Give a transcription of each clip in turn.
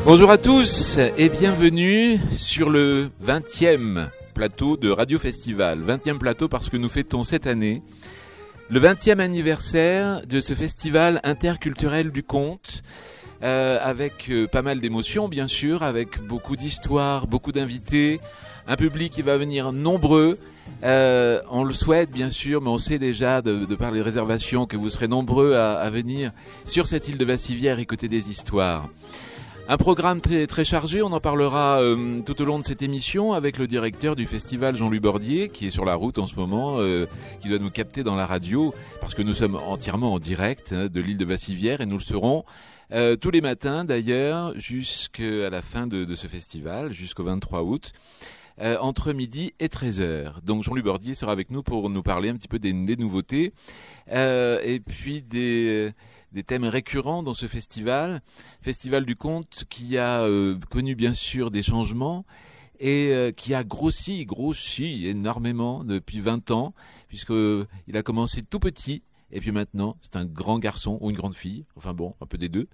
Bonjour à tous et bienvenue sur le 20e plateau de Radio Festival. 20e plateau parce que nous fêtons cette année le 20e anniversaire de ce festival interculturel du conte, avec pas mal d'émotions bien sûr, avec beaucoup d'histoires, beaucoup d'invités, un public qui va venir nombreux. On le souhaite bien sûr, mais on sait déjà de par les réservations que vous serez nombreux à venir sur cette île de Vassivière écouter des histoires. Un programme très, très chargé, on en parlera tout au long de cette émission avec le directeur du festival Jean-Louis Bordier qui est sur la route en ce moment, qui doit nous capter dans la radio parce que nous sommes entièrement en direct de l'île de Vassivière et nous le serons tous les matins d'ailleurs jusqu'à la fin de ce festival, jusqu'au 23 août. Entre midi et 13h. Donc Jean-Louis Bordier sera avec nous pour nous parler un petit peu des nouveautés et puis des thèmes récurrents dans ce festival du conte qui a connu bien sûr des changements et qui a grossi énormément depuis 20 ans puisqu'il a commencé tout petit. Et puis maintenant, c'est un grand garçon ou une grande fille, enfin bon, un peu des deux.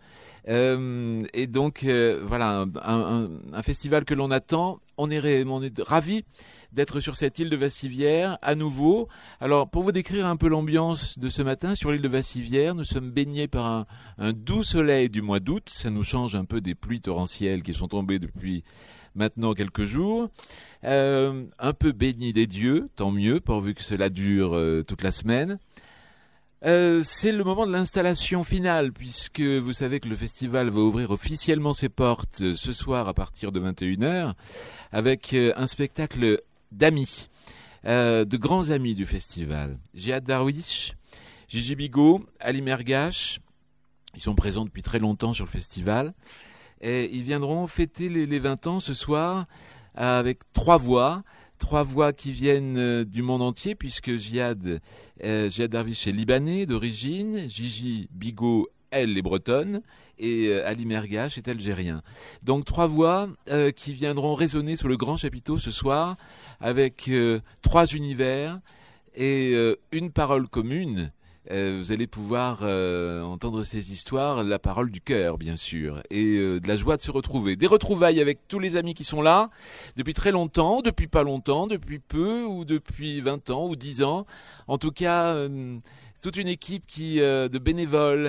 Et donc, voilà, un festival que l'on attend. On est ravis d'être sur cette île de Vassivière à nouveau. Alors, pour vous décrire un peu l'ambiance de ce matin sur l'île de Vassivière, nous sommes baignés par un doux soleil du mois d'août. Ça nous change un peu des pluies torrentielles qui sont tombées depuis maintenant quelques jours. Un peu béni des dieux, tant mieux, pourvu que cela dure toute la semaine. C'est le moment de l'installation finale puisque vous savez que le festival va ouvrir officiellement ses portes ce soir à partir de 21h avec un spectacle d'amis, de grands amis du festival. Djihad Darwish, Gigi Bigot, Ali Mergache, ils sont présents depuis très longtemps sur le festival et ils viendront fêter les 20 ans ce soir avec trois voix qui viennent du monde entier puisque Djihad Darwish est libanais d'origine, Gigi Bigot, elle est bretonne et Ali Mergache est algérien. Donc trois voix qui viendront résonner sur le grand chapiteau ce soir avec trois univers et une parole commune. Vous allez pouvoir entendre ces histoires, la parole du cœur bien sûr, et de la joie de se retrouver. Des retrouvailles avec tous les amis qui sont là, depuis très longtemps, depuis pas longtemps, depuis peu, ou depuis 20 ans, ou 10 ans. En tout cas, toute une équipe de bénévoles,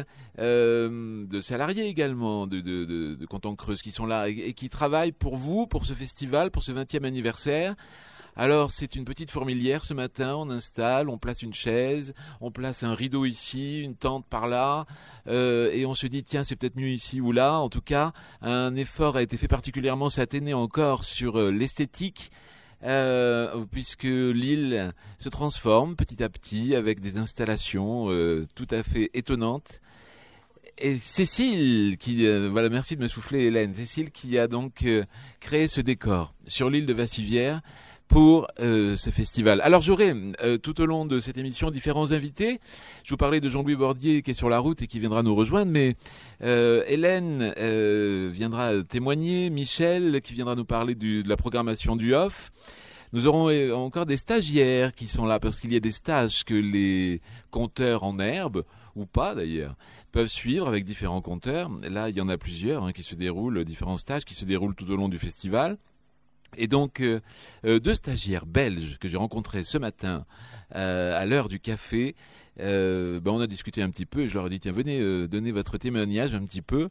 de salariés également, de Content-Creuse qui sont là et qui travaillent pour vous, pour ce festival, pour ce 20e anniversaire. Alors c'est une petite fourmilière ce matin, on installe, on place une chaise, on place un rideau ici, une tente par là, et on se dit tiens c'est peut-être mieux ici ou là. En tout cas, un effort a été fait particulièrement cette année encore sur l'esthétique, puisque l'île se transforme petit à petit avec des installations tout à fait étonnantes. Et Cécile, voilà, merci de me souffler Hélène, Cécile qui a donc créé ce décor sur l'île de Vassivière pour ce festival. Alors j'aurai tout au long de cette émission différents invités. Je vous parlais de Jean-Louis Bordier qui est sur la route et qui viendra nous rejoindre, mais Hélène viendra témoigner, Michel qui viendra nous parler de la programmation du off. Nous aurons encore des stagiaires qui sont là parce qu'il y a des stages que les conteurs en herbe, ou pas d'ailleurs, peuvent suivre avec différents conteurs. Là, il y en a plusieurs qui se déroulent, différents stages qui se déroulent tout au long du festival. Et donc, deux stagiaires belges que j'ai rencontrés ce matin à l'heure du café, on a discuté un petit peu et je leur ai dit tiens venez donner votre témoignage un petit peu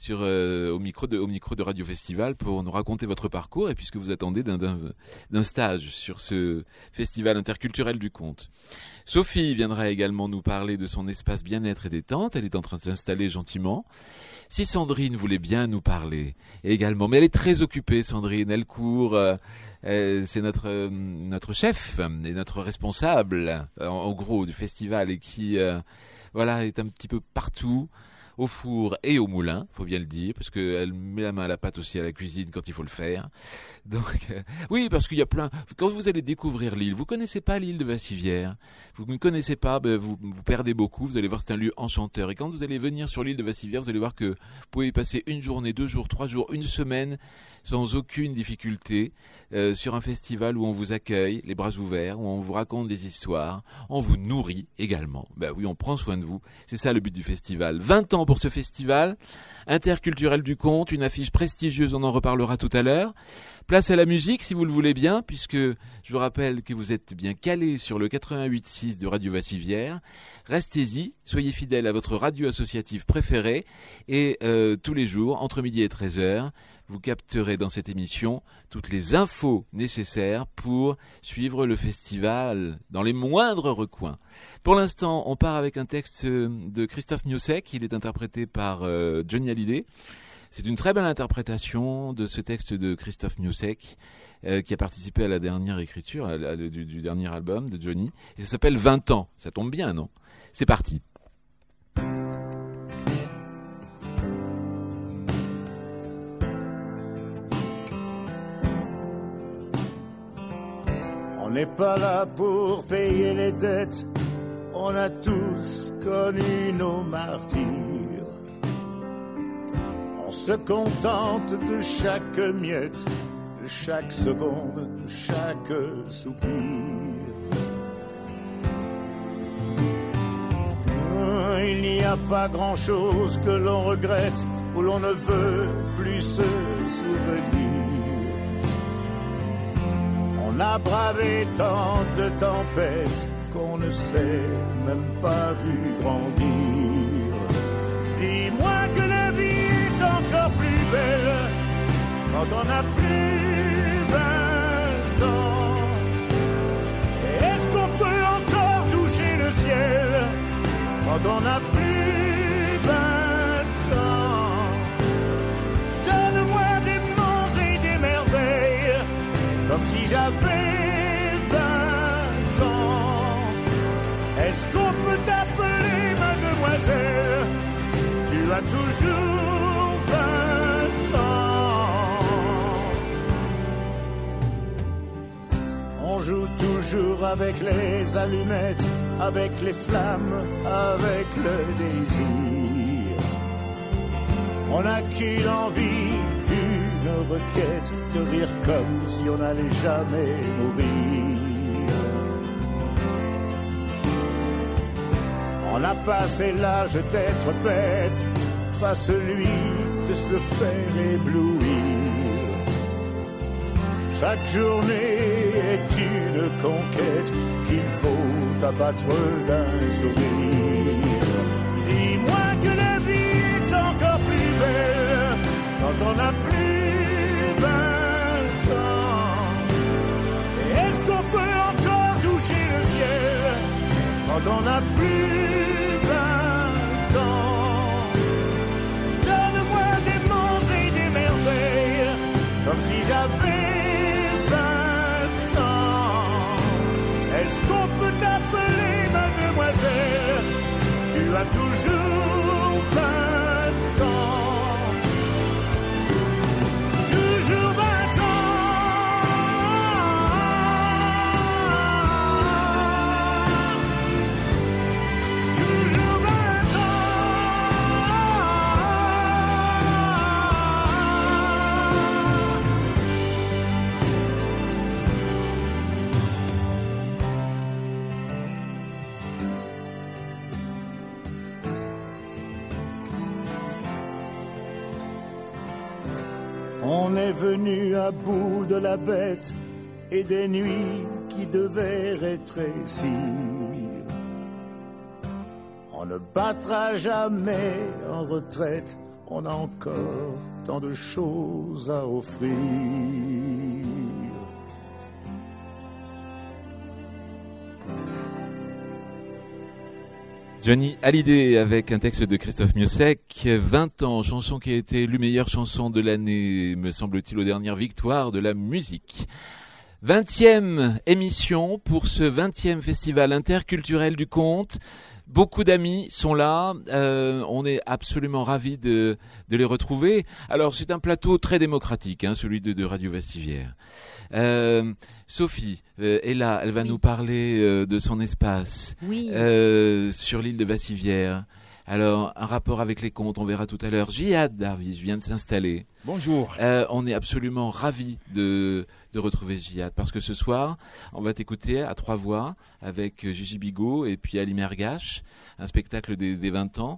au micro de Radio Festival pour nous raconter votre parcours et puisque vous attendez d'un stage sur ce festival interculturel du conte. Sophie viendra également nous parler de son espace bien-être et détente, elle est en train de s'installer gentiment. Si Sandrine voulait bien nous parler également, mais elle est très occupée Sandrine, elle court, c'est notre chef et notre responsable en gros du festival et qui est un petit peu partout au four et au moulin, faut bien le dire, parce qu'elle met la main à la pâte aussi à la cuisine quand il faut le faire. Donc, oui, parce qu'il y a plein... Quand vous allez découvrir l'île, vous connaissez pas l'île de Vassivière, vous ne connaissez pas, vous perdez beaucoup, vous allez voir c'est un lieu enchanteur. Et quand vous allez venir sur l'île de Vassivière, vous allez voir que vous pouvez y passer une journée, 2 jours, 3 jours, une semaine, sans aucune difficulté, sur un festival où on vous accueille, les bras ouverts, où on vous raconte des histoires, on vous nourrit également. Oui, on prend soin de vous, c'est ça le but du festival. 20 ans pour ce festival interculturel du conte, une affiche prestigieuse, on en reparlera tout à l'heure. Place à la musique si vous le voulez bien, puisque je vous rappelle que vous êtes bien calés sur le 88.6 de Radio Vassivière. Restez-y, soyez fidèles à votre radio associative préférée et tous les jours, entre midi et 13h, vous capterez dans cette émission toutes les infos nécessaires pour suivre le festival dans les moindres recoins. Pour l'instant, on part avec un texte de Christophe Miossec, il est interprété par Johnny Hallyday. C'est une très belle interprétation de ce texte de Christophe Miossec qui a participé à la dernière écriture du dernier album de Johnny. Et ça s'appelle 20 ans. Ça tombe bien, non ? C'est parti. On n'est pas là pour payer les dettes, on a tous connu nos martyrs. On se contente de chaque miette, de chaque seconde, de chaque soupir. Il n'y a pas grand-chose que l'on regrette, où l'on ne veut plus se souvenir. On a bravé tant de tempêtes qu'on ne s'est même pas vu grandir. Dis-moi que la vie est encore plus belle quand on n'a plus 20 ans. Et est-ce qu'on peut encore toucher le ciel quand on n'a plus 20 ans? Donne-moi des monts et des merveilles comme si j'avais 20 ans. Est-ce qu'on peut t'appeler mademoiselle? Tu as toujours 20 ans. On joue toujours avec les allumettes, avec les flammes, avec le désir. On n'a qu'une envie, qu'une requête, de rire comme si on n'allait jamais mourir. On a passé l'âge d'être bête, pas celui de se faire éblouir. Chaque journée est une conquête qu'il faut abattre d'un sourire. Dis-moi que la vie est encore plus belle quand on n'a plus 20 ans. Et est-ce qu'on peut encore toucher le ciel quand on n'a plus 20 ans? Donne-moi des monts et des merveilles comme si j'avais 20 ans. Est-ce qu'on peut t'appeler mademoiselle? Tu as toujours 20 ans. Toujours 20 ans. Toujours 20 On est venu à bout de la bête et des nuits qui devaient rétrécir. On ne battra jamais en retraite, on a encore tant de choses à offrir. Johnny Hallyday avec un texte de Christophe Miossec, 20 ans, chanson qui a été élue meilleure chanson de l'année, me semble-t-il, aux dernières victoires de la musique. 20e émission pour ce 20e festival interculturel du conte. Beaucoup d'amis sont là, on est absolument ravis de les retrouver. Alors c'est un plateau très démocratique, celui de Radio Vassivière. Sophie est là, elle va nous parler de son espace sur l'île de Vassivière. Alors, un rapport avec les contes, on verra tout à l'heure. Jihad Darwish vient de s'installer. Bonjour. On est absolument ravis de retrouver Jihad, parce que ce soir, on va t'écouter à 3 voix avec Gigi Bigot et puis Ali Mergache, un spectacle des 20 ans.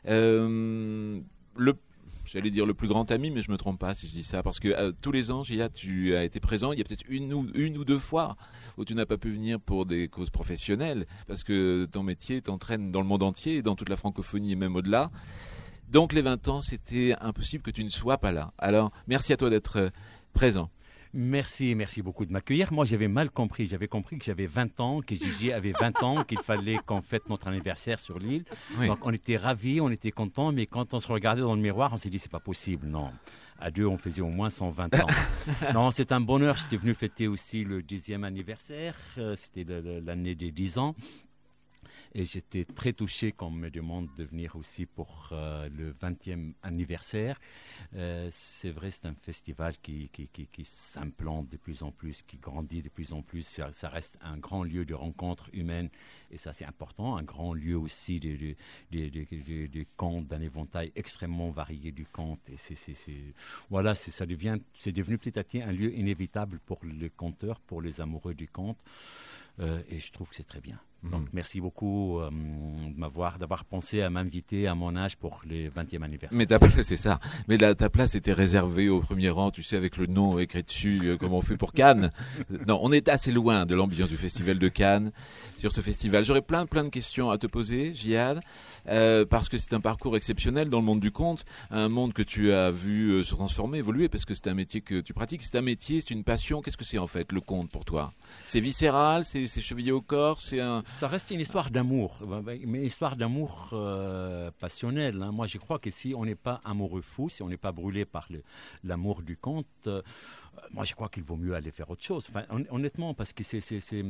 J'allais dire le plus grand ami, mais je me trompe pas si je dis ça, parce que tous les ans, Gia, tu as été présent. Il y a peut-être une ou deux fois où tu n'as pas pu venir pour des causes professionnelles, parce que ton métier t'entraîne dans le monde entier, dans toute la francophonie et même au-delà. Donc les 20 ans, c'était impossible que tu ne sois pas là. Alors, merci à toi d'être présent. Merci beaucoup de m'accueillir. Moi, j'avais mal compris. J'avais compris que j'avais 20 ans, que Gigi avait 20 ans, qu'il fallait qu'on fête notre anniversaire sur l'île. Oui. Donc, on était ravis, on était contents, mais quand on se regardait dans le miroir, on s'est dit, c'est pas possible, non. À deux, on faisait au moins 120 ans. Non, c'est un bonheur. J'étais venu fêter aussi le 10e anniversaire. C'était l'année des 10 ans. Et j'étais très touché qu'on me demande de venir aussi pour le 20e anniversaire. C'est vrai, c'est un festival qui s'implante de plus en plus, qui grandit de plus en plus. Ça reste un grand lieu de rencontre humaine, et ça c'est important. Un grand lieu aussi de contes, d'un éventail extrêmement varié du conte. Et c'est devenu petit à petit un lieu inévitable pour les conteurs, pour les amoureux du conte. Et je trouve que c'est très bien. Donc, merci beaucoup d'avoir pensé à m'inviter à mon âge pour les 20e anniversaire. Mais ta place, c'est ça. Mais ta place était réservée au premier rang, tu sais, avec le nom écrit dessus, comme on fait pour Cannes. Non, on est assez loin de l'ambiance du festival de Cannes sur ce festival. J'aurais plein de questions à te poser, Jihad, parce que c'est un parcours exceptionnel dans le monde du conte, un monde que tu as vu se transformer, évoluer, parce que c'est un métier que tu pratiques. C'est un métier, c'est une passion. Qu'est-ce que c'est en fait, le conte pour toi? C'est viscéral, c'est chevillé au corps, c'est un... Ça reste une histoire d'amour, mais une histoire d'amour passionnelle. Hein. Moi, je crois que si on n'est pas amoureux fou, si on n'est pas brûlé par l'amour du conte, moi, je crois qu'il vaut mieux aller faire autre chose. Enfin, honnêtement, parce que c'est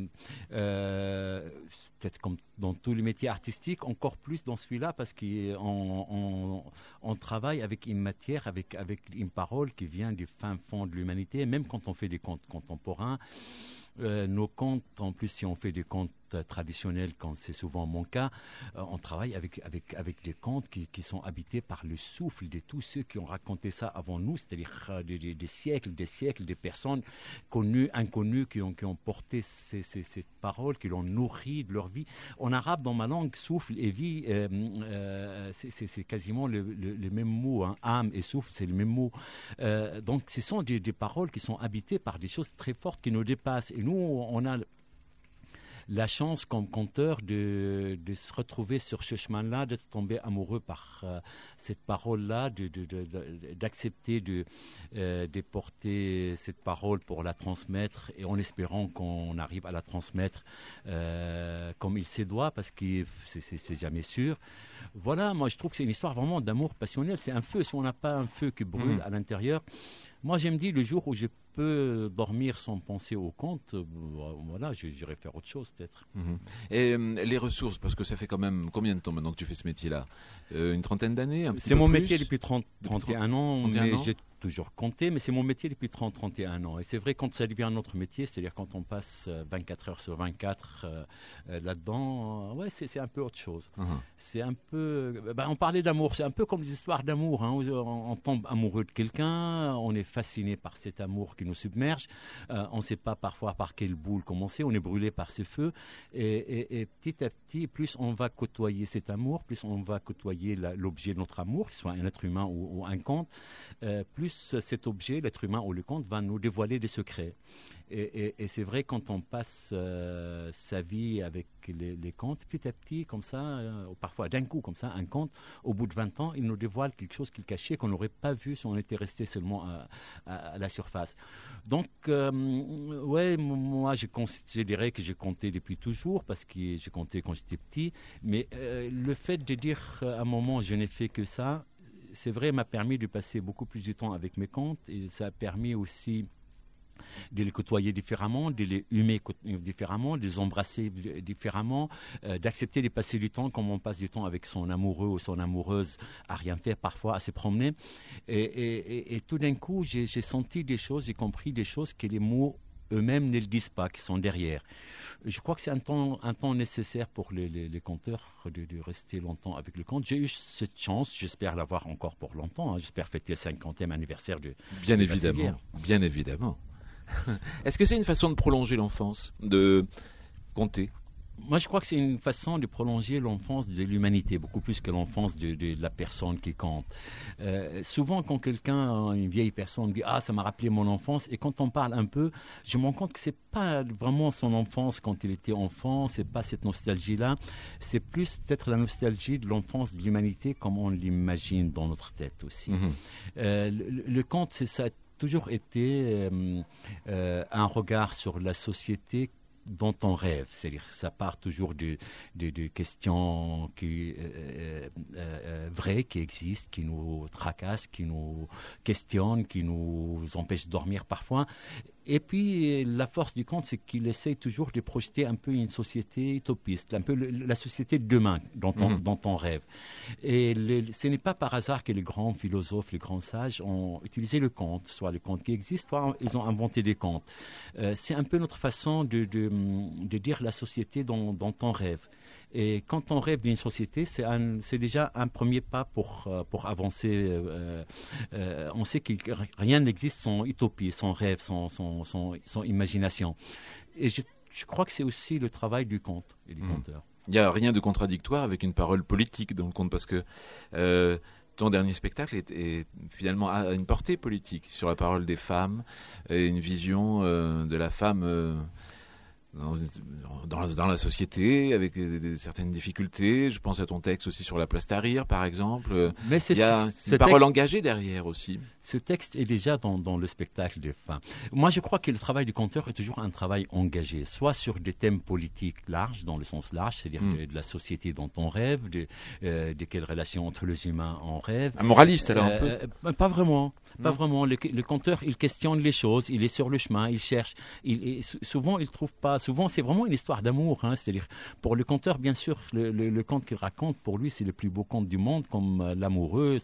peut-être comme dans tous les métiers artistiques, encore plus dans celui-là, parce qu'on travaille avec une matière, avec une parole qui vient du fin fond de l'humanité, même quand on fait des contes contemporains. Nos contes, en plus, si on fait des contes traditionnels, quand c'est souvent mon cas, on travaille avec des contes qui sont habités par le souffle de tous ceux qui ont raconté ça avant nous, c'est-à-dire des siècles, des personnes connues, inconnues, qui ont porté ces paroles, qui l'ont nourri de leur vie. En arabe, dans ma langue, souffle et vie, c'est quasiment le même mot. Hein. Âme et souffle, c'est le même mot. Donc, ce sont des paroles qui sont habitées par des choses très fortes qui nous dépassent. Et nous, on a la chance comme conteur de se retrouver sur ce chemin-là, d'être tombé amoureux par cette parole-là, d'accepter de porter cette parole pour la transmettre, et en espérant qu'on arrive à la transmettre comme il se doit, parce que c'est jamais sûr. Voilà, moi je trouve que c'est une histoire vraiment d'amour passionnel. C'est un feu, si on n'a pas un feu qui brûle à l'intérieur. Moi, je me dis, le jour où je peux dormir sans penser au conte, voilà, j'irai faire autre chose peut-être. Et les ressources, parce que ça fait quand même combien de temps maintenant que tu fais ce métier-là? Une trentaine d'années? C'est mon métier depuis 31 ans, mais j'ai toujours compté, mais c'est mon métier depuis 31 ans. Et c'est vrai, quand ça devient notre métier, c'est-à-dire quand on passe 24 heures sur 24 là-dedans, ouais, c'est un peu autre chose. C'est un peu... on parlait d'amour, c'est un peu comme des histoires d'amour. Hein. On tombe amoureux de quelqu'un, on est fasciné par cet amour qui nous submerge. On ne sait pas parfois par quelle boule commencer, on est brûlé par ce feu. Et petit à petit, plus on va côtoyer cet amour, plus on va côtoyer l'objet de notre amour, qu'il soit un être humain ou un conte, plus cet objet, l'être humain ou le conte, va nous dévoiler des secrets. Et c'est vrai, quand on passe sa vie avec les contes, petit à petit, comme ça, parfois d'un coup, comme ça, un conte, au bout de 20 ans, il nous dévoile quelque chose qu'il cachait, qu'on n'aurait pas vu si on était resté seulement à la surface. Donc, ouais, moi, je considérais que j'ai compté depuis toujours, parce que j'ai compté quand j'étais petit, mais le fait de dire à un moment, je n'ai fait que ça, c'est vrai, m'a permis de passer beaucoup plus de temps avec mes contes, et ça a permis aussi de les côtoyer différemment, de les humer différemment, de les embrasser différemment, d'accepter de passer du temps comme on passe du temps avec son amoureux ou son amoureuse, à rien faire parfois, à se promener. Et tout d'un coup, j'ai senti des choses, j'ai compris des choses que les mots eux-mêmes ne le disent pas, qui sont derrière. Je crois que c'est un temps nécessaire pour les conteurs de rester longtemps avec le conte. J'ai eu cette chance, j'espère l'avoir encore pour longtemps. Hein. J'espère fêter le 50e anniversaire de Bien évidemment. Est-ce que c'est une façon de prolonger l'enfance, de conter? Moi, je crois que c'est une façon de prolonger l'enfance de l'humanité, beaucoup plus que l'enfance de la personne qui compte. Souvent, quand quelqu'un, une vieille personne, dit « Ah, ça m'a rappelé mon enfance », et quand on parle un peu, je me rends compte que c'est pas vraiment son enfance quand il était enfant, c'est pas cette nostalgie-là, c'est plus peut-être la nostalgie de l'enfance de l'humanité comme on l'imagine dans notre tête aussi. Le conte, ça a toujours été un regard sur la société dont on rêve, c'est-à-dire ça part toujours de questions vraies qui existent, qui nous tracassent, qui nous questionnent, qui nous empêchent de dormir parfois. Et puis, la force du conte, c'est qu'il essaye toujours de projeter un peu une société utopiste, un peu la société de demain dont on rêve. Et ce n'est pas par hasard que les grands philosophes, les grands sages ont utilisé le conte, soit le conte qui existe, soit ils ont inventé des contes. C'est un peu notre façon de dire la société dont on rêve. Et quand on rêve d'une société, c'est déjà un premier pas pour avancer. On sait que rien n'existe sans utopie, sans rêve, sans imagination. Et je crois que c'est aussi le travail du conte et du conteur. Il n'y a rien de contradictoire avec une parole politique dans le conte, parce que ton dernier spectacle est finalement à une portée politique sur la parole des femmes, et une vision de la femme dans la société, avec certaines difficultés. Je pense à ton texte aussi sur la place Tahrir, par exemple. Mais il y a une parole engagée derrière aussi. Ce texte est déjà dans le spectacle des femmes. Moi, je crois que le travail du conteur est toujours un travail engagé, soit sur des thèmes politiques larges, dans le sens large, c'est-à-dire de la société dont on rêve, de quelles relations entre les humains on rêve. Un moraliste, alors, un peu? Pas vraiment. Pas vraiment. Le conteur, il questionne les choses, il est sur le chemin, il cherche. Souvent, il trouve pas. Souvent, c'est vraiment une histoire d'amour. C'est-à-dire, pour le conteur, bien sûr, le conte qu'il raconte, pour lui, c'est le plus beau conte du monde, comme l'amoureux,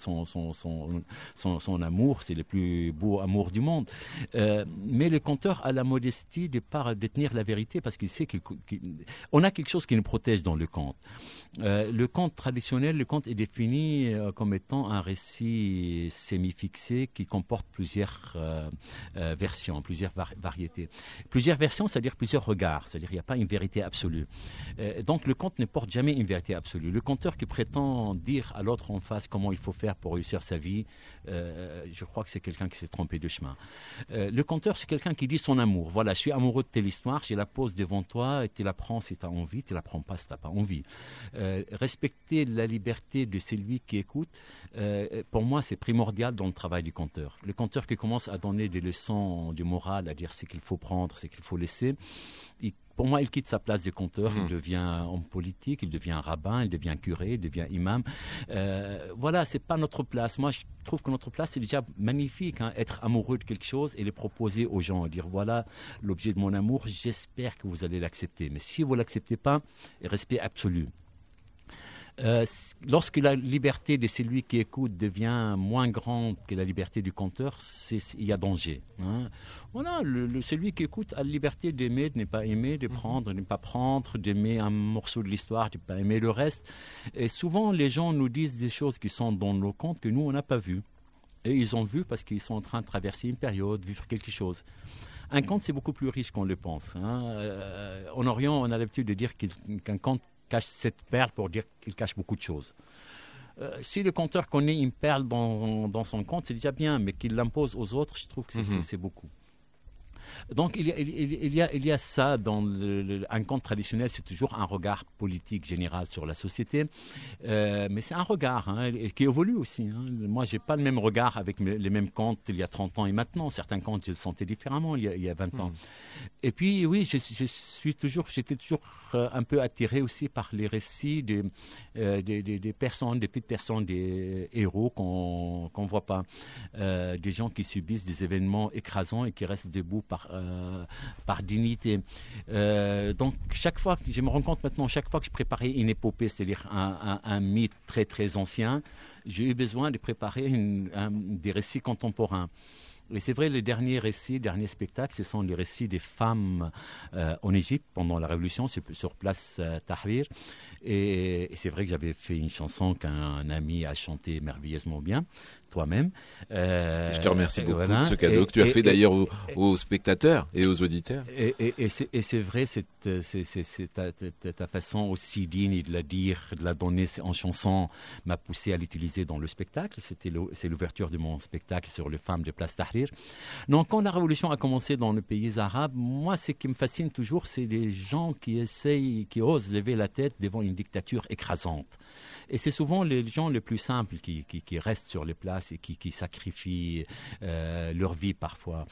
son amour, c'est le plus beau amour du monde. Mais le conteur a la modestie de tenir la vérité, parce qu'il sait qu'on a quelque chose qui nous protège dans le conte. Le conte traditionnel, le conte est défini comme étant un récit semi-fixé qui comporte plusieurs versions, plusieurs variétés. Plusieurs versions, c'est-à-dire plusieurs regards, c'est-à-dire qu'il n'y a pas une vérité absolue. Donc le conte ne porte jamais une vérité absolue. Le conteur qui prétend dire à l'autre en face comment il faut faire pour réussir sa vie, je crois que c'est quelqu'un qui s'est trompé de chemin. Le conteur, c'est quelqu'un qui dit son amour. Voilà, je suis amoureux de telle histoire, je la pose devant toi, et tu la prends si tu as envie, tu la prends pas si tu n'as pas envie. Respecter la liberté de celui qui écoute, pour moi, c'est primordial dans le travail du conteur. Le conteur qui commence à donner des leçons de morale, à dire ce qu'il faut prendre, ce qu'il faut laisser, pour moi, il quitte sa place de conteur, il devient homme politique, il devient rabbin, il devient curé, il devient imam. Voilà, c'est pas notre place. Moi, je trouve que notre place, c'est déjà magnifique, être amoureux de quelque chose et le proposer aux gens, dire voilà l'objet de mon amour, j'espère que vous allez l'accepter. Mais si vous l'acceptez pas, respect absolu. Lorsque la liberté de celui qui écoute devient moins grande que la liberté du conteur, il y a danger. Voilà, celui qui écoute a la liberté d'aimer, de ne pas aimer, de prendre, de ne pas prendre, d'aimer un morceau de l'histoire, de ne pas aimer le reste. Et souvent, les gens nous disent des choses qui sont dans nos contes que nous, on n'a pas vues. Et ils ont vu parce qu'ils sont en train de traverser une période, vivre quelque chose. Un conte, c'est beaucoup plus riche qu'on le pense. En Orient, on a l'habitude de dire qu'un conte cache cette perle pour dire qu'il cache beaucoup de choses. Si le conteur connaît une perle dans son conte, c'est déjà bien, mais qu'il l'impose aux autres, je trouve que c'est beaucoup. Donc il y a ça dans un conte traditionnel, c'est toujours un regard politique général sur la société, mais c'est un regard qui évolue aussi. Moi, j'ai pas le même regard avec les mêmes contes il y a 30 ans et maintenant. Certains contes, je le sentais différemment il y a 20 ans. Et puis oui, j'étais toujours un peu attiré aussi par les récits des personnes, des petites personnes, des héros qu'on voit pas, des gens qui subissent des événements écrasants et qui restent debout par dignité. Donc chaque fois que je me rends compte maintenant, chaque fois que je préparais une épopée, c'est-à-dire un mythe très très ancien, j'ai eu besoin de préparer des récits contemporains. Et c'est vrai, les derniers spectacles, ce sont les récits des femmes en Égypte pendant la Révolution, sur place Tahrir. Et c'est vrai que j'avais fait une chanson qu'un ami a chantée merveilleusement bien. toi-même. Je te remercie beaucoup de ce cadeau que tu as fait d'ailleurs aux spectateurs et aux auditeurs. Et c'est vrai, c'est ta façon aussi digne de la dire, de la donner en chanson, m'a poussé à l'utiliser dans le spectacle. C'est l'ouverture de mon spectacle sur les femmes de Place Tahrir. Donc, quand la révolution a commencé dans les pays arabes, moi, ce qui me fascine toujours, c'est les gens qui osent lever la tête devant une dictature écrasante. Et c'est souvent les gens les plus simples qui restent sur les places et qui sacrifient leur vie parfois.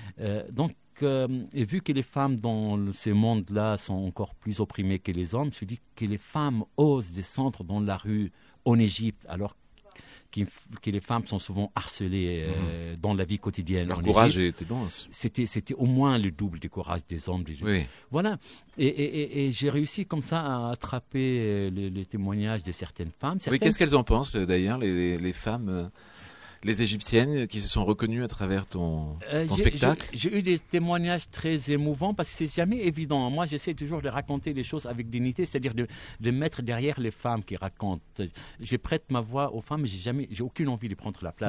Et vu que les femmes dans ces mondes-là sont encore plus opprimées que les hommes, je dis que les femmes osent descendre dans la rue en Égypte, alors que les femmes sont souvent harcelées dans la vie quotidienne. Leur courage était bon. C'était au moins le double du courage des hommes. Oui. Voilà. Et j'ai réussi comme ça à attraper les témoignages de certaines femmes. Oui, qu'est-ce qu'elles en pensent d'ailleurs, les femmes les Égyptiennes qui se sont reconnues à travers ton spectacle? J'ai eu des témoignages très émouvants parce que c'est jamais évident. Moi, j'essaie toujours de raconter les choses avec dignité, c'est-à-dire de mettre derrière les femmes qui racontent. Je prête ma voix aux femmes, j'ai aucune envie de prendre la place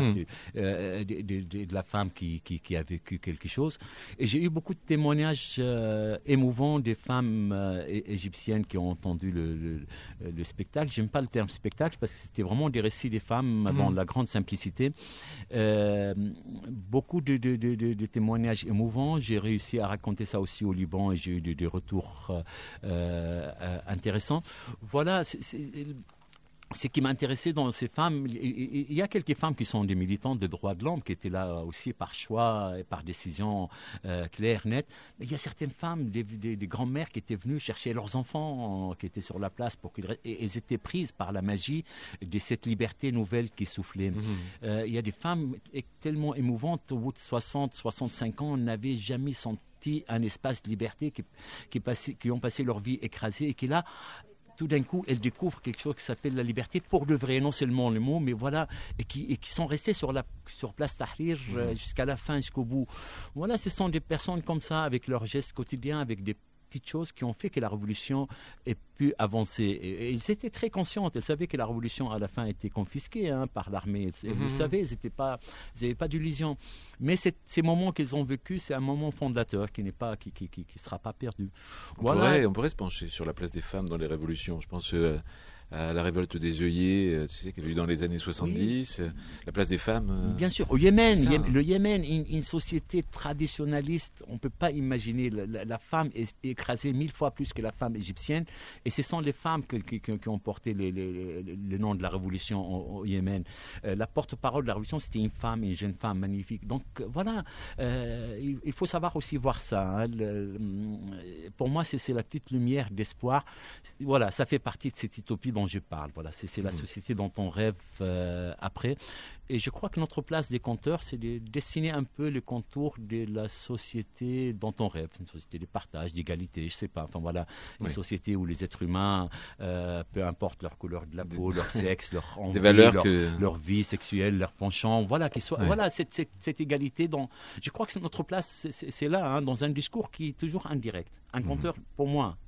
de la femme qui a vécu quelque chose. Et j'ai eu beaucoup de témoignages émouvants des femmes égyptiennes qui ont entendu le spectacle. J'aime pas le terme spectacle parce que c'était vraiment des récits des femmes dans la grande simplicité. Beaucoup de témoignages émouvants. J'ai réussi à raconter ça aussi au Liban et j'ai eu des retours intéressants. Voilà, ce qui m'intéressait dans ces femmes, il y a quelques femmes qui sont des militantes des droits de l'homme, qui étaient là aussi par choix et par décision claire, nette. Mais il y a certaines femmes, des grands-mères qui étaient venues chercher leurs enfants qui étaient sur la place et elles étaient prises par la magie de cette liberté nouvelle qui soufflait. Il y a des femmes tellement émouvantes, au bout de 60, 65 ans, on n'avait jamais senti un espace de liberté qui ont passé leur vie écrasée et qui là, tout d'un coup, elles découvrent quelque chose qui s'appelle la liberté pour de vrai, non seulement le mot, mais voilà, et qui sont restées sur Place Tahrir jusqu'à la fin, jusqu'au bout. Voilà, ce sont des personnes comme ça, avec leurs gestes quotidiens, avec des petites choses qui ont fait que la révolution ait pu avancer. Et ils étaient très conscientes. Elles savaient que la révolution, à la fin, était confisquée par l'armée. Vous savez, ils n'avaient pas d'illusion. Mais ces moments qu'ils ont vécus, c'est un moment fondateur qui sera pas perdu. On pourrait se pencher sur la place des femmes dans les révolutions. Je pense à la révolte des œillets, tu sais, qu'il y a eu dans les années 70, la place des femmes. Bien sûr, au Yémen, le Yémen, une société traditionnaliste, on ne peut pas imaginer, la femme est écrasée 1000 fois plus que la femme égyptienne, et ce sont les femmes qui ont porté le nom de la révolution au Yémen. La porte-parole de la révolution, c'était une jeune femme magnifique. Donc voilà, il faut savoir aussi voir ça. Hein. Pour moi, c'est la petite lumière d'espoir. Voilà, ça fait partie de cette utopie dont je parle. Voilà, c'est la société dont on rêve après. Et je crois que notre place des conteurs, c'est de dessiner un peu les contours de la société dont on rêve. Une société de partage, d'égalité, je ne sais pas. Enfin voilà, une société où les êtres humains, peu importe leur couleur de la peau, leur sexe, leur envie, leur vie sexuelle, leur penchant, voilà, voilà cette égalité dont je crois que notre place, c'est là, hein, dans un discours qui est toujours indirect. Un conteur, pour moi,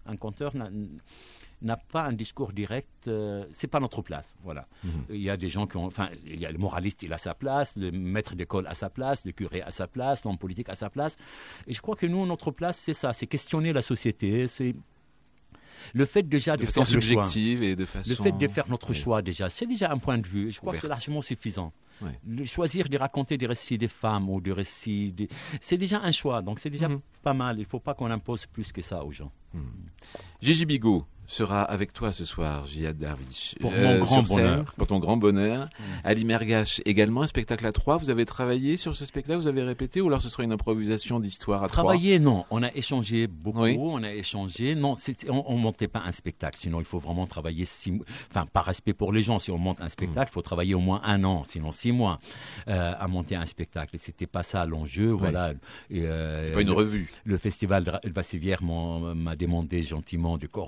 n'a pas un discours direct, c'est pas notre place, voilà. Il y a des gens il y a le moraliste, il a sa place, le maître d'école a sa place, le curé a sa place, l'homme politique a sa place, et je crois que nous, notre place, c'est ça, c'est questionner la société, c'est le fait déjà de façon faire le choix, subjective et de façon... le fait de faire notre choix déjà, c'est déjà un point de vue, je crois que c'est largement suffisant. Choisir de raconter des récits des femmes ou des récits... C'est déjà un choix, donc c'est déjà pas mal, il ne faut pas qu'on impose plus que ça aux gens. Gigi Bigot sera avec toi ce soir, Jihad Darwish. Pour mon grand bonheur. Pour ton grand bonheur. Ali Mergache également, un spectacle à 3. Vous avez travaillé sur ce spectacle, vous avez répété, ou alors ce sera une improvisation d'histoire à 3? Travailler, non. On a échangé beaucoup, on a échangé. Non, on ne montait pas un spectacle, sinon il faut vraiment travailler par respect pour les gens. Si on monte un spectacle, il faut travailler au moins 1 an, sinon 6 mois à monter un spectacle. Et c'était pas ça l'enjeu, voilà. C'est pas une revue. Le festival de Vassivière m'a demandé gentiment de coordonner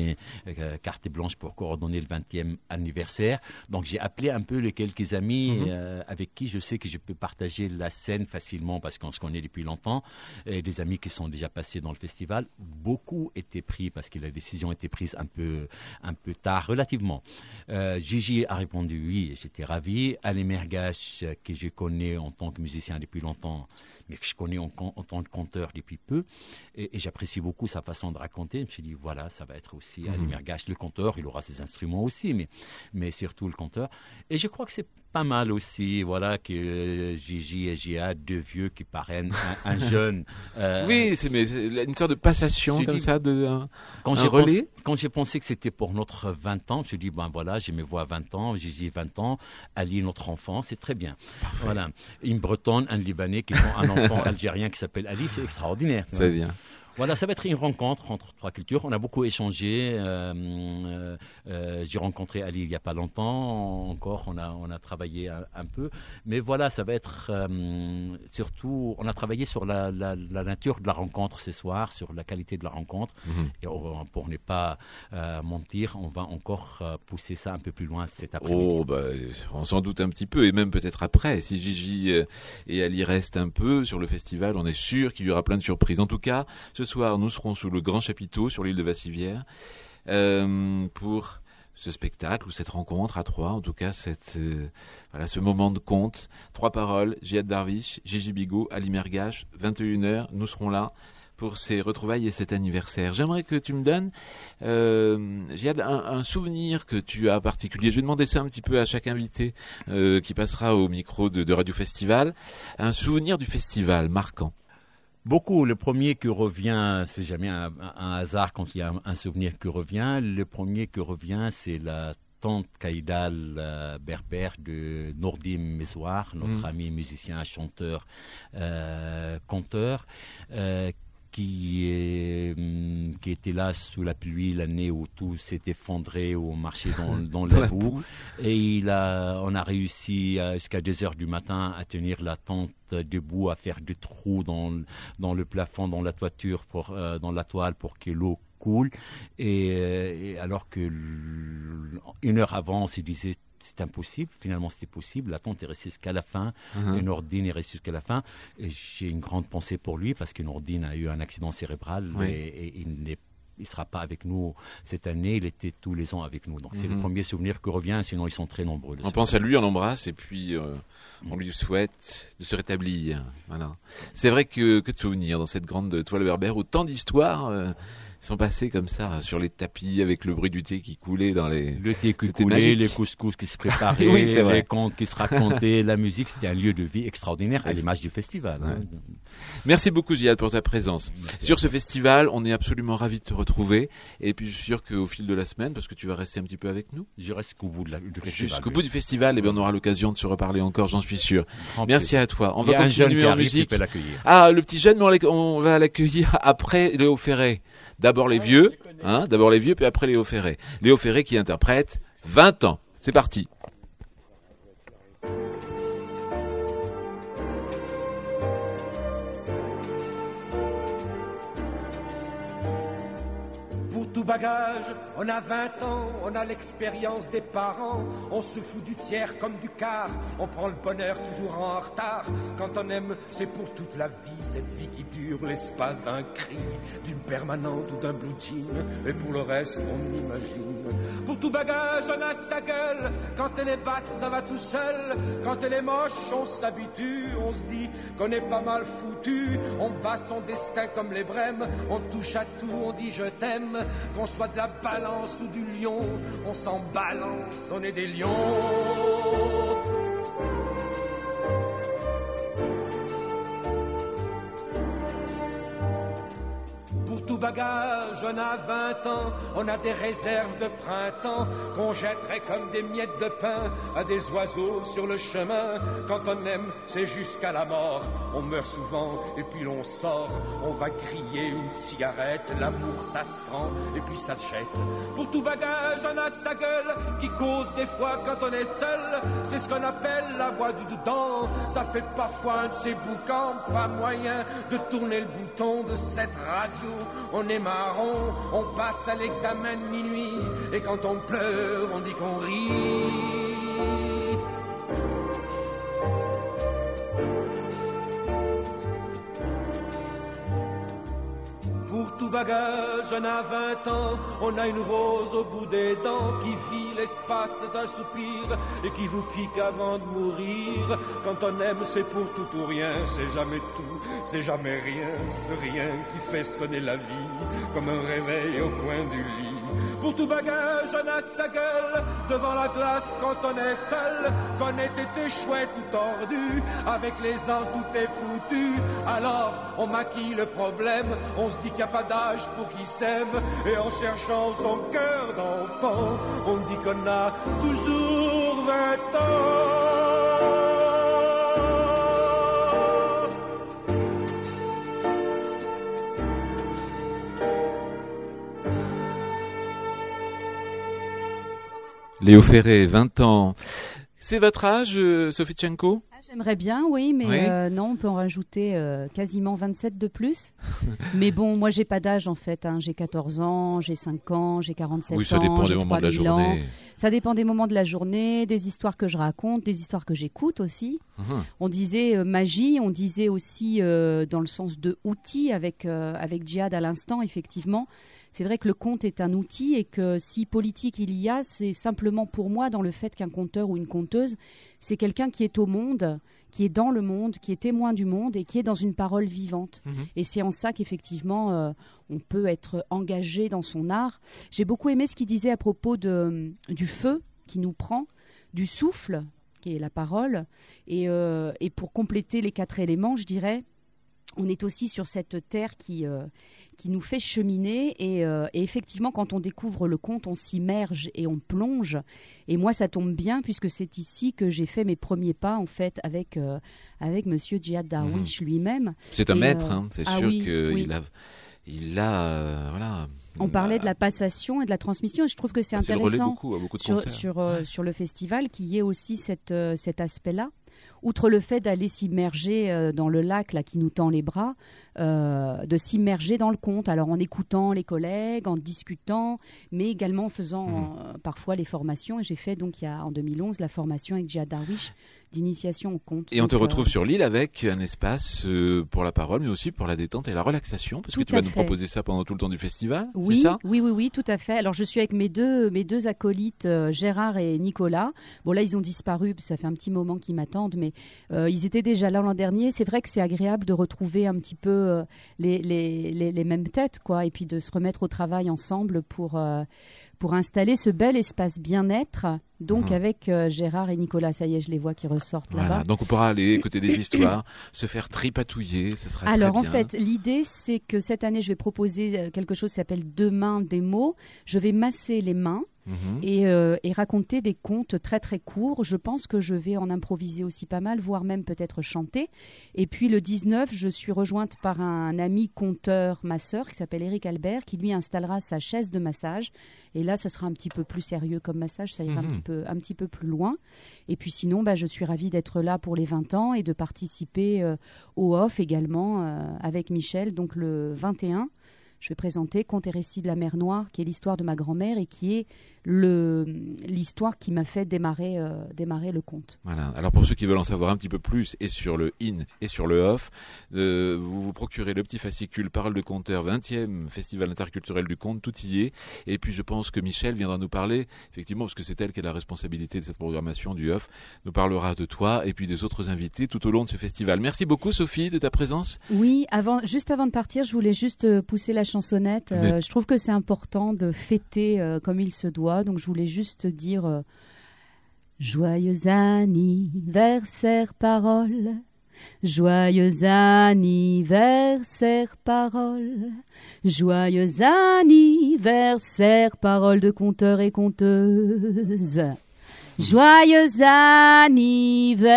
donné carte blanche pour coordonner le 20e anniversaire. Donc j'ai appelé un peu les quelques amis avec qui je sais que je peux partager la scène facilement parce qu'on se connaît depuis longtemps. Et des amis qui sont déjà passés dans le festival. Beaucoup étaient pris parce que la décision était prise un peu tard, relativement. Gigi a répondu oui, j'étais ravi. Ali Mergash, que je connais en tant que musicien depuis longtemps, mais que je connais en tant que conteur depuis peu, et j'apprécie beaucoup sa façon de raconter. Je me suis dit, voilà, ça va être aussi Ali Mergash, le conteur, il aura ses instruments aussi, mais surtout le conteur. Et je crois que c'est pas mal aussi, voilà, que Gigi et Gia, deux vieux qui parrainent un jeune. Oui, c'est une sorte de passation comme ça, relais. Quand j'ai pensé que c'était pour notre 20 ans, je me suis dit, ben voilà, je me vois à 20 ans, Gigi 20 ans, Ali notre enfant, c'est très bien. Parfait. Voilà, une Bretonne, un Libanais qui font un enfant algérien qui s'appelle Ali, c'est extraordinaire. C'est bien. Voilà, ça va être une rencontre entre trois cultures. On a beaucoup échangé. J'ai rencontré Ali il n'y a pas longtemps. Encore, on a travaillé un peu. Mais voilà, ça va être surtout... On a travaillé sur la nature de la rencontre ce soir, sur la qualité de la rencontre. Et pour ne pas mentir, on va encore pousser ça un peu plus loin cet après-midi. Oh, on s'en doute un petit peu. Et même peut-être après. Si Gigi et Ali restent un peu sur le festival, on est sûr qu'il y aura plein de surprises. En tout cas, ce soir, nous serons sous le grand chapiteau sur l'île de Vassivière pour ce spectacle ou cette rencontre à trois. En tout cas, ce moment de conte. 3 paroles, Jihad Darvish, Gigi Bigot, Ali Mergash, 21h. Nous serons là pour ces retrouvailles et cet anniversaire. J'aimerais que tu me donnes, Jihad, un souvenir que tu as particulier. Je vais demander ça un petit peu à chaque invité qui passera au micro de Radio Festival. Un souvenir du festival marquant. Beaucoup. Le premier qui revient, c'est jamais un hasard quand il y a un souvenir qui revient. Le premier qui revient, c'est la tante Kaïdal berbère de Nourdim Mezouar, notre ami musicien, chanteur, conteur, qui était là sous la pluie l'année où tout s'est effondré, où on marchait dans la boue. Et on a réussi jusqu'à 2h du matin à tenir la tente debout, à faire des trous dans le plafond, dans la toiture, dans la toile pour que l'eau coule. Et alors que 1 heure avant, on se disait c'est impossible. Finalement, c'était possible. La tante est restée jusqu'à la fin. Et Nourdine est resté jusqu'à la fin. Et j'ai une grande pensée pour lui parce que Nourdine a eu un accident cérébral et il ne sera pas avec nous cette année. Il était tous les ans avec nous. Donc, c'est le premier souvenir qui revient. Sinon, ils sont très nombreux. On pense à lui, on l'embrasse et puis on lui souhaite de se rétablir. Voilà. C'est vrai que de souvenirs dans cette grande toile berbère, autant d'histoires sont passés comme ça sur les tapis avec le bruit du thé qui coulait dans les... Le thé qui coulait, les couscous qui se préparaient, oui, les contes qui se racontaient, la musique. C'était un lieu de vie extraordinaire à l'image du festival. Ouais. Merci beaucoup, Jihad, pour ta présence. Merci. Sur ce festival, on est absolument ravis de te retrouver. Et puis, je suis sûr qu'au fil de la semaine, parce que tu vas rester un petit peu avec nous. Je reste jusqu'au bout du festival. Jusqu'au bout du festival, et bien, on aura l'occasion de se reparler encore, j'en suis sûr. Merci à toi. On va continuer en musique. Le petit jeune, mais on va l'accueillir après Léo Ferré. D'abord les vieux, puis après Léo Ferré. Léo Ferré qui interprète 20 ans. C'est parti. Tout bagage, on a 20 ans, on a l'expérience des parents, on se fout du tiers comme du quart, on prend le bonheur toujours en retard. Quand on aime, c'est pour toute la vie, cette vie qui dure l'espace d'un cri, d'une permanente ou d'un blue jean, et pour le reste, on imagine. Pour tout bagage, on a sa gueule, quand elle est batte, ça va tout seul, quand elle est moche, on s'habitue, on se dit qu'on est pas mal foutu, on bat son destin comme les brèmes, on touche à tout, on dit je t'aime. Qu'on soit de la balance ou du lion, on s'en balance, on est des lions. Pour tout bagage, on a 20 ans, on a des réserves de printemps qu'on jetterait comme des miettes de pain à des oiseaux sur le chemin. Quand on aime, c'est jusqu'à la mort. On meurt souvent et puis l'on sort. On va griller une cigarette, l'amour ça se prend et puis ça se jette. Pour tout bagage, on a sa gueule qui cause des fois quand on est seul. C'est ce qu'on appelle la voix du dedans. Ça fait parfois un de ces boucans, pas moyen de tourner le bouton de cette radio on est marron, on passe à l'examen de minuit, et quand on pleure, on dit qu'on rit. Pour tout bagage, on a 20 ans, on a une rose au bout des dents qui vit l'espace d'un soupir et qui vous pique avant de mourir. Quand on aime, c'est pour tout ou rien, c'est jamais tout, c'est jamais rien, ce rien qui fait sonner la vie comme un réveil au coin du lit. Pour tout bagage, on a sa gueule devant la glace quand on est seul, qu'on ait été chouette ou tordu, avec les ans tout est foutu. Alors on maquille le problème, on se dit qu'il n'y a pas d'âge pour qui s'aime, et en cherchant son cœur d'enfant, on dit qu'on a toujours 20 ans. Léo Ferré, 20 ans. C'est votre âge, Sophie Tchenko ? J'aimerais bien, oui, mais non, on peut en rajouter quasiment 27 de plus. Mais bon, moi, j'ai pas d'âge, en fait. Hein. J'ai 14 ans, j'ai 5 ans, j'ai 47 ans, oui, ça dépend j'ai des moments de la 3000 ans. journée. Ça dépend des moments de la journée, des histoires que je raconte, des histoires que j'écoute aussi. On disait magie, on disait aussi dans le sens de outil avec Djihad à l'instant, effectivement. C'est vrai que le conte est un outil et que si politique il y a, c'est simplement pour moi dans le fait qu'un conteur ou une conteuse, c'est quelqu'un qui est au monde, qui est dans le monde, qui est témoin du monde et qui est dans une parole vivante. Et c'est en ça qu'effectivement, on peut être engagé dans son art. J'ai beaucoup aimé ce qu'il disait à propos du feu qui nous prend, du souffle, qui est la parole. Et pour compléter les 4 éléments, je dirais, on est aussi sur cette terre qui nous fait cheminer et effectivement quand on découvre le conte on s'immerge et on plonge et moi ça tombe bien puisque c'est ici que j'ai fait mes premiers pas en fait avec monsieur Djihad Darwish lui-même. C'est un maître, hein, c'est sûr oui, qu'il oui. voilà. On parlait de la passation et de la transmission et je trouve que c'est intéressant le relais beaucoup de sur le festival qu'il y ait aussi cet aspect-là. Outre le fait d'aller s'immerger dans le lac là, qui nous tend les bras, de s'immerger dans le conte, alors en écoutant les collègues, en discutant, mais également en faisant parfois les formations. Et j'ai fait donc en 2011 la formation avec Djihad Darwish d'initiation au conte. Et on te retrouve sur l'île avec un espace pour la parole, mais aussi pour la détente et la relaxation, parce que tu vas nous proposer ça pendant tout le temps du festival, oui, c'est ça ? Oui, tout à fait. Alors je suis avec mes deux acolytes, Gérard et Nicolas. Bon là ils ont disparu, ça fait un petit moment qu'ils m'attendent, mais ils étaient déjà là l'an dernier. C'est vrai que c'est agréable de retrouver un petit peu les mêmes têtes, quoi, et puis de se remettre au travail ensemble pour installer ce bel espace bien-être. Donc avec Gérard et Nicolas, ça y est, je les vois qui ressortent là-bas. Donc on pourra aller écouter des histoires, se faire tripatouiller, ce sera Alors très bien. en fait, l'idée c'est que cette année, je vais proposer quelque chose qui s'appelle 2 mains des mots. Je vais masser les mains et raconter des contes très très courts. Je pense que je vais en improviser aussi pas mal, voire même peut-être chanter. Et puis le 19, je suis rejointe par un ami conteur, masseur, qui s'appelle Eric Albert, qui lui installera sa chaise de massage. Et là, ce sera un petit peu plus sérieux comme massage, ça ira un petit peu plus loin. Et puis sinon, je suis ravie d'être là pour les 20 ans et de participer au off également avec Michel. Donc le 21, je vais présenter Contes et récits de la mer Noire, qui est l'histoire de ma grand-mère et qui est l'histoire qui m'a fait démarrer le conte. Voilà. Alors pour ceux qui veulent en savoir un petit peu plus, et sur le in et sur le off, vous vous procurez le petit fascicule Parole de conteur, 20e Festival interculturel du conte, tout y est. Et puis je pense que Michel viendra nous parler, effectivement, parce que c'est elle qui a la responsabilité de cette programmation du off, nous parlera de toi et puis des autres invités tout au long de ce festival. Merci beaucoup Sophie de ta présence. Oui, juste avant de partir, je voulais juste pousser la chansonnette. Je trouve que c'est important de fêter comme il se doit. Donc je voulais juste dire joyeux anniversaire parole, joyeux anniversaire parole, joyeux anniversaire parole de conteurs et conteuses, joyeux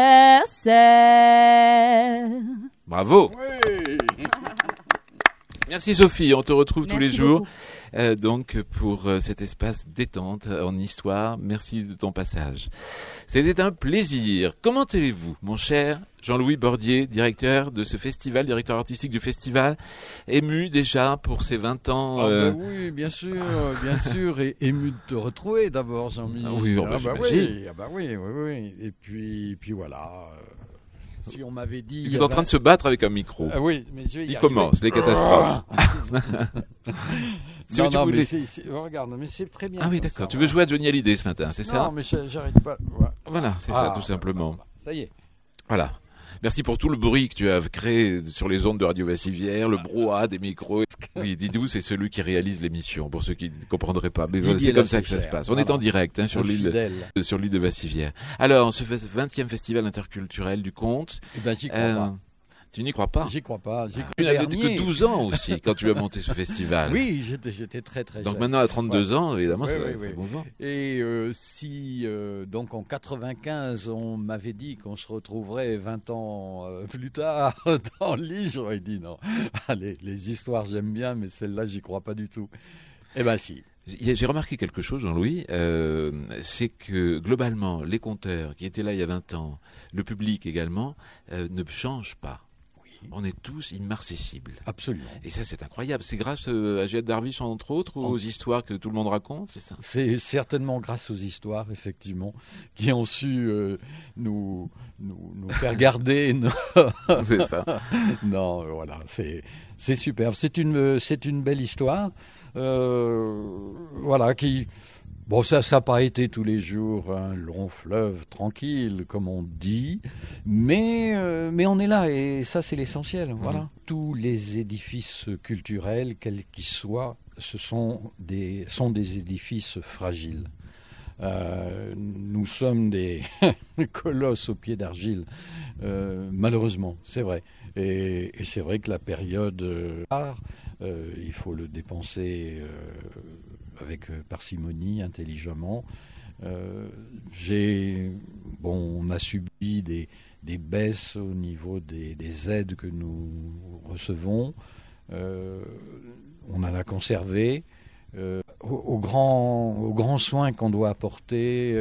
anniversaire. Bravo. Oui. Merci Sophie, on te retrouve tous les jours beaucoup. pour cet espace détente en histoire. Merci de ton passage. C'était un plaisir. Comment allez-vous, mon cher Jean-Louis Bordier, directeur de ce festival, directeur artistique du festival, ému déjà pour ses 20 ans Oui, bien sûr, et ému de te retrouver d'abord, Jean-Mi. Oui, oui. Et puis voilà. Si on m'avait dit... Il est en train de se battre avec un micro. Oui, mais je vais y Il commence, les catastrophes. Regarde, mais c'est très bien. Ah oui, d'accord. Tu veux jouer à Johnny Hallyday ce matin, c'est ça? Non, mais j'arrête pas. Ouais. Voilà, c'est ça, tout simplement. Ça y est. Voilà. Merci pour tout le bruit que tu as créé sur les ondes de Radio Vassivière, le brouhaha des micros. Oui, Didou, c'est celui qui réalise l'émission, pour ceux qui ne comprendraient pas. Mais voilà, c'est comme ça que ça se passe. On est en direct sur l'île de Vassivière. Alors, ce 20e festival interculturel du conte. Eh ben, j'y crois pas. Tu n'y crois pas? J'y crois pas. Tu n'avais que 12 ans aussi quand tu as monté ce festival. Oui, j'étais très très jeune. Donc maintenant à 32 ans, évidemment, ça va être mouvant. Et donc en 95, on m'avait dit qu'on se retrouverait 20 ans plus tard dans l'île, j'aurais dit non. Allez, les histoires j'aime bien, mais celle-là j'y crois pas du tout. Eh ben si. J'ai remarqué quelque chose, Jean-Louis, c'est que globalement, les conteurs qui étaient là il y a 20 ans, le public également, ne changent pas. On est tous immarcessibles. Absolument. Et ça, c'est incroyable. C'est grâce à Juliette Darvish, entre autres, ou aux histoires que tout le monde raconte, c'est ça? C'est certainement grâce aux histoires, effectivement, qui ont su nous faire garder. C'est ça. Non, voilà, c'est superbe. C'est une belle histoire. Voilà, qui... Bon, ça n'a pas été tous les jours un long fleuve tranquille, comme on dit, mais on est là, et ça, c'est l'essentiel. Voilà. Tous les édifices culturels, quels qu'ils soient, sont des édifices fragiles. Nous sommes des colosses aux pieds d'argile, malheureusement, c'est vrai. Et c'est vrai que la période, il faut le dépenser avec parcimonie, intelligemment. On a subi des baisses au niveau des aides que nous recevons. On en a conservé. Aux grands soins qu'on doit apporter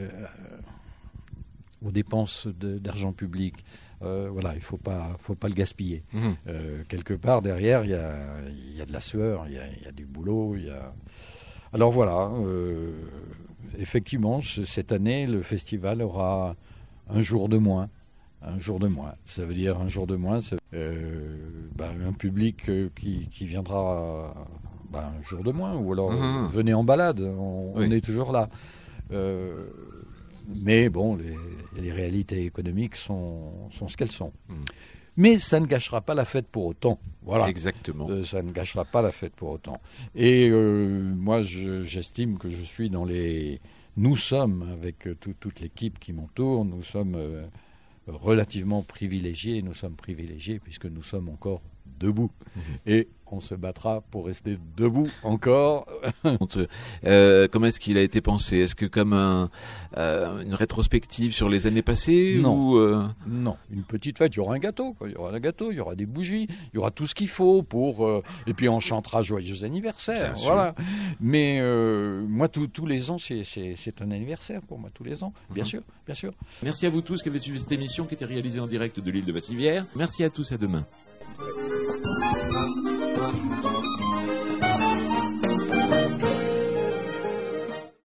aux dépenses d'argent public. Voilà, il faut pas le gaspiller. Quelque part derrière, il y a de la sueur, il y a du boulot, Alors voilà, effectivement, cette année, le festival aura un jour de moins. Un jour de moins. Ça veut dire un jour de moins, un public qui viendra un jour de moins, ou alors venez en balade, on est toujours là. Mais bon, les réalités économiques sont ce qu'elles sont. Mais ça ne gâchera pas la fête pour autant. Voilà. Exactement. Ça ne gâchera pas la fête pour autant. Et moi, j'estime que je suis nous sommes, avec toute l'équipe qui m'entoure, nous sommes relativement privilégiés. Nous sommes privilégiés puisque nous sommes encore debout. Et on se battra pour rester debout encore. Comment est-ce qu'il a été pensé? Est-ce que comme une rétrospective sur les années passées? Non, non, une petite fête. Il y aura un gâteau, quoi. Il y aura un gâteau, il y aura des bougies, il y aura tout ce qu'il faut pour... et puis on chantera joyeux anniversaire. Voilà. Mais moi, tous les ans, c'est un anniversaire pour moi, tous les ans. Bien sûr, bien sûr. Merci à vous tous qui avez suivi cette émission qui était réalisée en direct de l'île de Vassivière. Merci à tous, à demain.